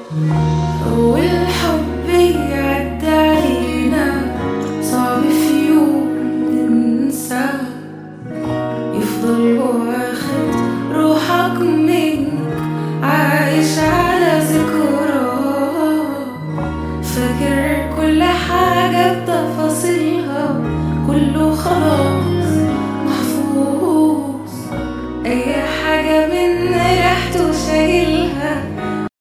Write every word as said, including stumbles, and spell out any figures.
والحب يعدي علينا صعب في يوم ننساه، يفضل واخد روحك منك عايش على ذكراه، فاكر كل حاجة بتفاصيلها، كله خلاص محفوظ، أي حاجة من ريحته شايلها